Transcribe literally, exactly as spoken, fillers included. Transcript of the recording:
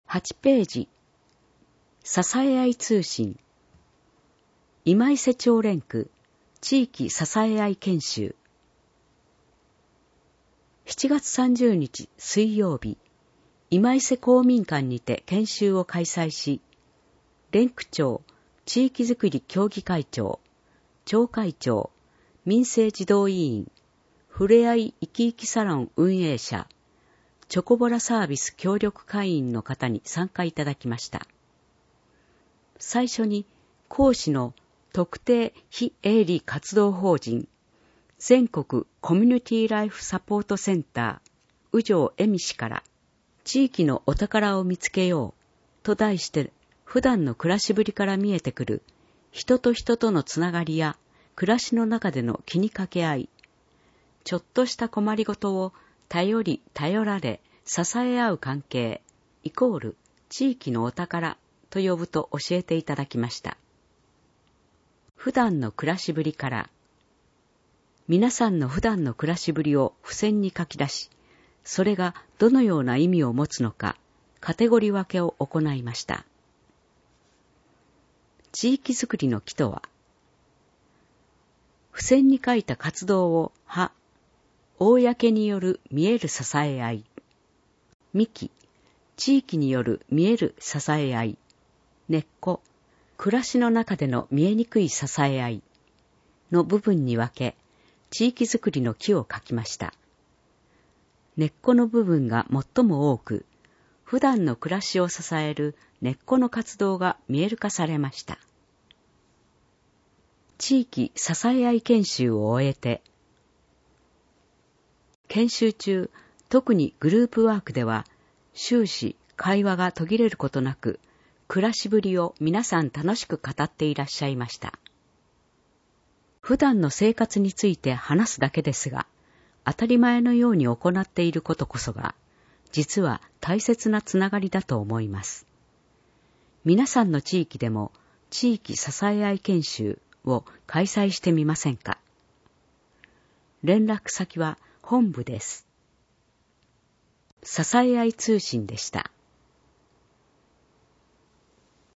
はちページ、支え合い通信、今伊勢町連区地域支え合い研修。しちがつさんじゅうにち水曜日、今伊勢公民館にて研修を開催し、連区長、地域づくり協議会長、町会長、民生児童委員、ふれあい生き生きサロン運営者、チョコボラサービス協力会員の方に参加いただきました。最初に講師の特定非営利活動法人全国コミュニティライフサポートセンター宇城恵美氏から地域のお宝を見つけようと題して普段の暮らしぶりから見えてくる人と人とのつながりや暮らしの中での気にかけ合い、ちょっとした困りごとを頼り頼られ支え合う関係イコール地域のお宝と呼ぶと教えていただきました。普段の暮らしぶりから皆さんの普段の暮らしぶりを付箋に書き出し、それがどのような意味を持つのかカテゴリー分けを行いました。地域づくりの木とは、付箋に書いた活動を葉、公による見える支え合い、幹、地域による見える支え合い、根っこ、暮らしの中での見えにくい支え合いの部分に分け、地域づくりの木を書きました。根っこの部分が最も多く、普段の暮らしを支える根っこの活動が見える化されました。地域支え合い研修を終えて、研修中、特にグループワークでは、終始会話が途切れることなく、暮らしぶりを皆さん楽しく語っていらっしゃいました。普段の生活について話すだけですが、当たり前のように行っていることこそが、実は大切なつながりだと思います。皆さんの地域でも地域支え合い研修を開催してみませんか。連絡先は本部です。支え合い通信でした。